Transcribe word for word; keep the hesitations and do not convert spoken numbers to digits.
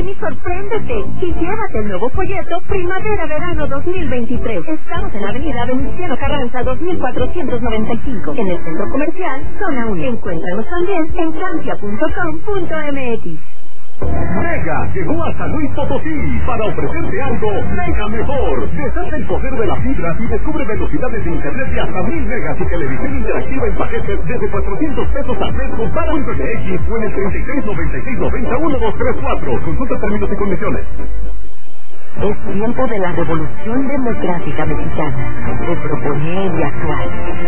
Ven y sorpréndete y llévate el nuevo folleto Primavera-Verano dos mil veintitrés. Estamos en Avenida Venustiano Carranza dos mil cuatrocientos noventa y cinco, en el Centro Comercial Zona uno. Encuéntranos también en campia punto com punto m x. Mega llegó a San Luis Potosí para ofrecerte algo mega mejor. Deshace el poder de la fibra y descubre velocidades de internet de hasta mil megas y televisión interactiva en paquetes desde cuatrocientos pesos al mes con pago en X o en el treinta y seis noventa y seis noventa uno dos tres cuatro. Consulta términos y condiciones. Es tiempo de la revolución democrática mexicana, de proponer y actuar.